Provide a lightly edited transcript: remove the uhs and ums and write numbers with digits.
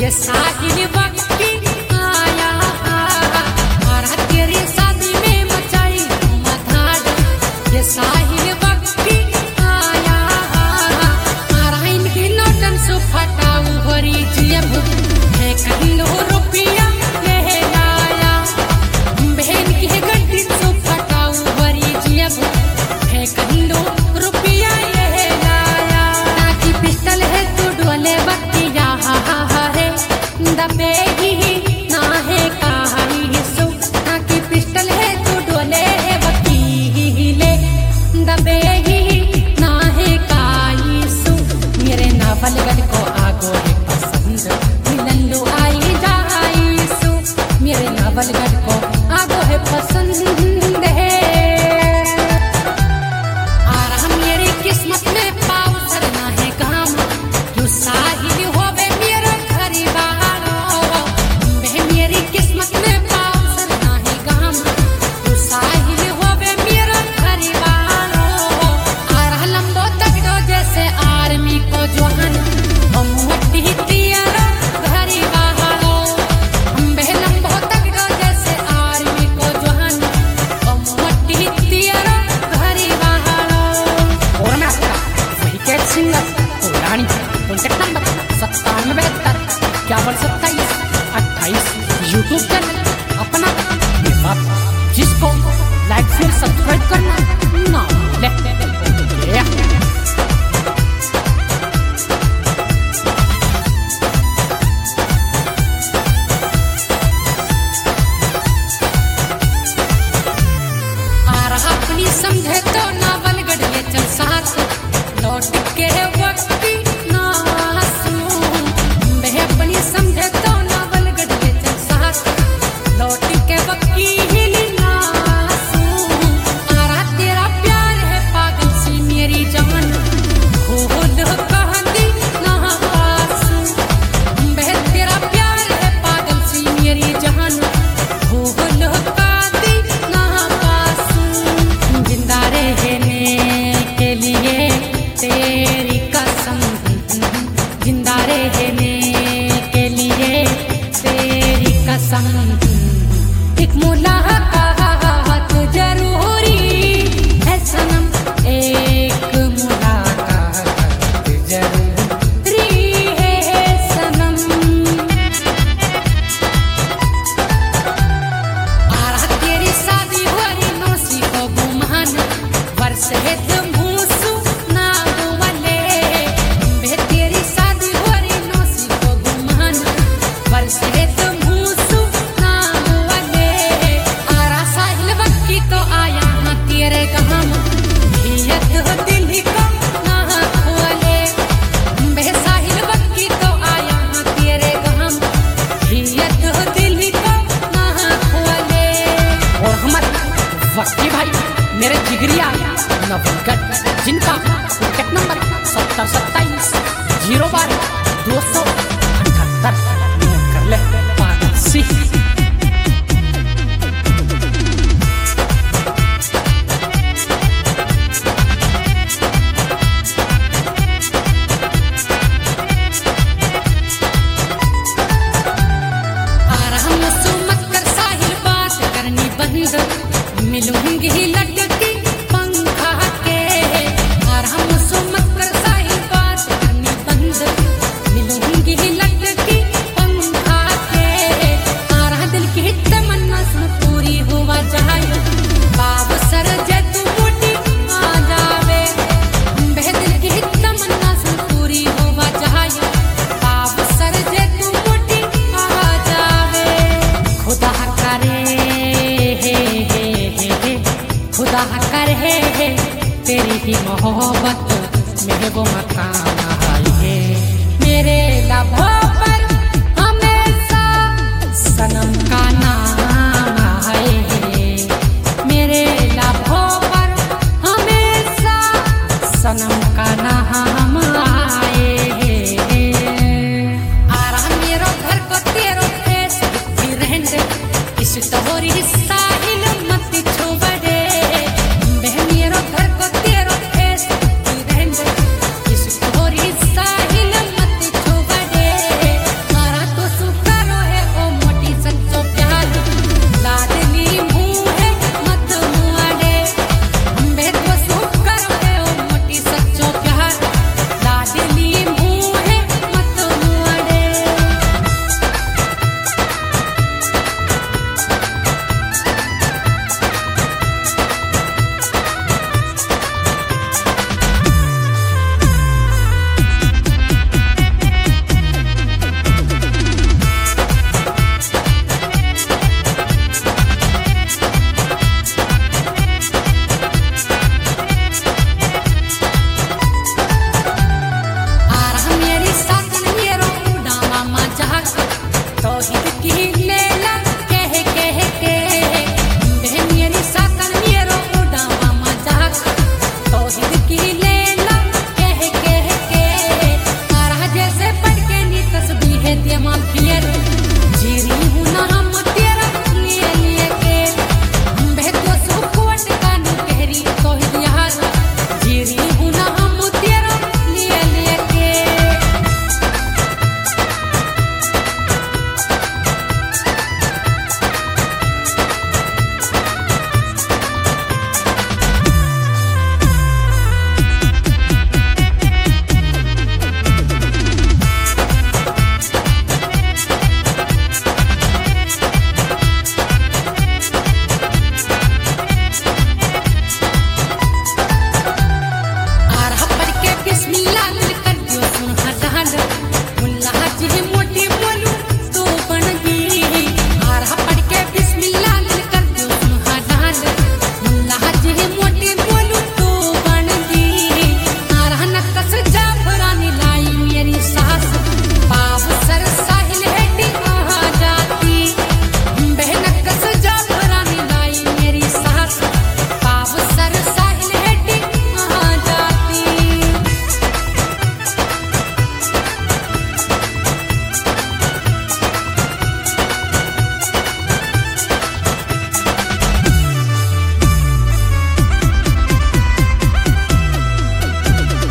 ये साहिल वक्ती आया और तेरी शादी में मचाई मधाड़। ये साहिल वक्ती आया और इनकी नोटन सु फटाऊ भरी जियब है कहिलो रुपया ले लाया। बहन की गड्डी सु फटाऊ भरी जियब है कहिलो रुपया ले लाया। ताकि पिस्टल है तू डोले वक्ती है दबे ही ना है कहानी सो। ताकि पिस्टल है तू डोले वकीले दबे ही ना है काई सो। मेरे नावल गल को आगो है पसंद मिलन लो आई जाई सो। मेरे नावल गल को आगो है पसंद है और मेरी किस्मत में पाऊ सरना है काम। जो साहिल होवे मेरा कॉन्टैक्ट नंबर 9772 यूट्यूब चैनल अपना जिसको लाइक शेयर सब्सक्राइब करना ना अपनी समझे तो नावल गढ़ चल साथ लौट के वक्ती अपनी समझे तो नावल गढ़ चल साथ लौट के वकील नासूं। आरा तेरा प्यार है पागल सी मेरी जान खोल कहती ना आसूं। बह तेरा प्यार है पागल सी मेरी जान खोल कहती ना आसूं। जिंदा रहने के लिए तेरी कसम जिंदा रहने के लिए तेरी कसम एक मुलाकात जरूरी है सनम। एक मुलाकात जरूरी है सनम। आरा तेरी शादी हो रही नौसी को गुमान वर्ष है तुम भूसू ना वाले। बे तेरी शादी हो रही नौसी को गुमान वर्ष है तुम भूसू ना वाले। आरा साहिल वक्ती तो आया हाँ तेरे गम घियत दिल को ना खोले। बे साहिल वक्ती तो आया हाँ तेरे गम घियत दिल को ना खोले। और हमारे वक्ती भाई मेरे जिगरिया नवलगढ़ जिनका कॉन्टैक्ट नंबर 7027 012 278 नोट कर ले पागल सी। आराम से मत कर साहिल बात करनी बंद मिलूंगी लटकी पंखा के। आराम से मत कर साहिल बात करनी बंद मिलूंगी लटकी पंखा के। आरा दिल की तमन्ना सुन पूरी हुआ जाए बाब सर जे तू बूटी आ जावे। बह दिल की तमन्ना सुन पूरी हुआ जाए बाब सर जे तू बूटी आ जावे। खुदा करे खुदा करे तेरी ही मोहब्बत में वो मकान आई है। मेरे लबों पर हमेशा सनम का नाम आए। मेरे लबों पर हमेशा सनम का नाम आए। आरा मेरो घर को तेरो फेस भी रहने इस तोरी साहिल मत छोड़े। बह मेरो घर को तेरो फेस भी रहने इस तोरी साहिल मत छोड़े। आरा धमाल फिर